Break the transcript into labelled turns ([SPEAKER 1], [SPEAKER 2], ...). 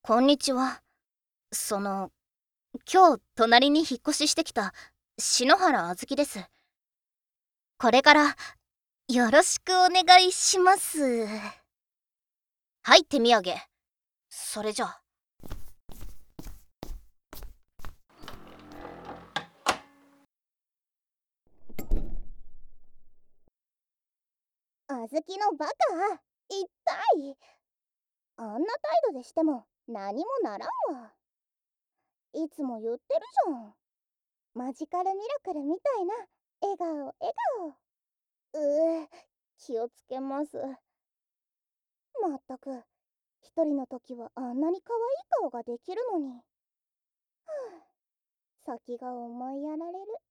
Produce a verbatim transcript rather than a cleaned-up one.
[SPEAKER 1] こんにちは。その、今日隣に引っ越ししてきた篠原あずきです。これからよろしくお願いします。はい、手土産。それじゃ。
[SPEAKER 2] あずきのバカ、痛い。あんな態度でしても何もならんわ。いつも言ってるじゃん。マジカルミラクルみたいな笑顔笑顔。うー、気をつけます。まったく、一人の時はあんなに可愛い顔ができるのに。はあ、先が思いやられる。